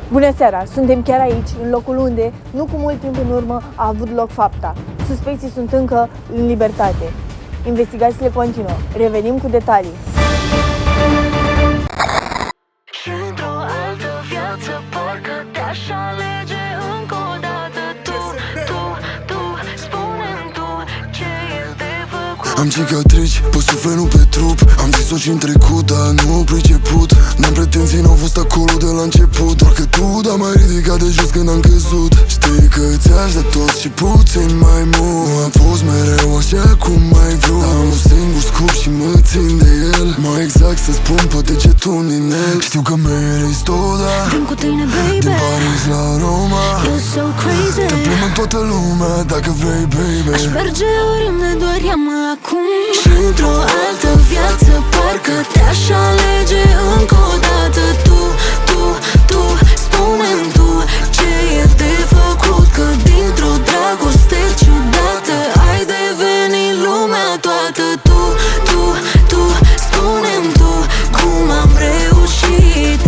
Bună seara! Suntem chiar aici, în locul unde, nu cu mult timp în urmă, a avut loc fapta. Suspecții sunt încă în libertate. Investigațiile continuă. Revenim cu detalii. Și într-o altă viață parcă te-aș alege încă o dată. Tu, spune-mi tu ce e de făcut. Am cicatrici pe suflet, nu pe trup. Am zis-o și în trecut, dar nu priceput. N-am pretenții, n-au fost acolo de la început. Doar că tu, dar m-ai ridicat de jos când am căzut. Știi că ți-aș de tot și puțin mai mult. Nu am fost mereu așa cum ai vrut. Am un singur scop și mă țin de el. Mai exact să spun poate ce tu un inel. Știu că meriți tot, dar Vin cu tine, baby, din Paris la Roma. you're so crazy. Te plimb în toată lumea dacă vrei, baby. Aș merge oriunde, doar ia-mă acum. Și într-o altă viață parcă te-aș alege încă o dată. Tu, spune-mi tu ce e de făcut. Că dintr-o dragoste ciudată ai devenit lumea toată. Tu, spune-mi tu cum am reușit.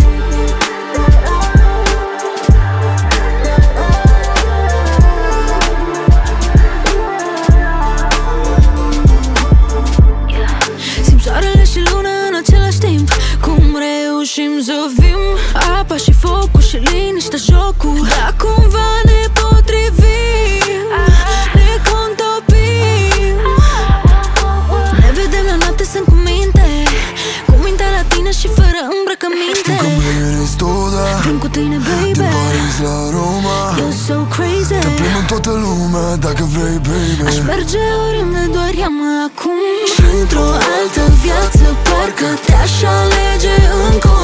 Simt soarele și luna în același timp. Cum reușim să fim apa și focul și liniștea jocul. Dar cumva ne potrivim, ne contopim. Ne vedem la noapte, sunt cu mintea la tine și fără îmbrăcăminte. Știu că meriți tot, dar Vin cu tine, baby, din Paris la Roma. you're so crazy. Te plimb în toată lumea dacă vrei, baby. Aș merge oriunde, doar ia-mă acum. Și într-o altă viață parcă te-aș alege încă o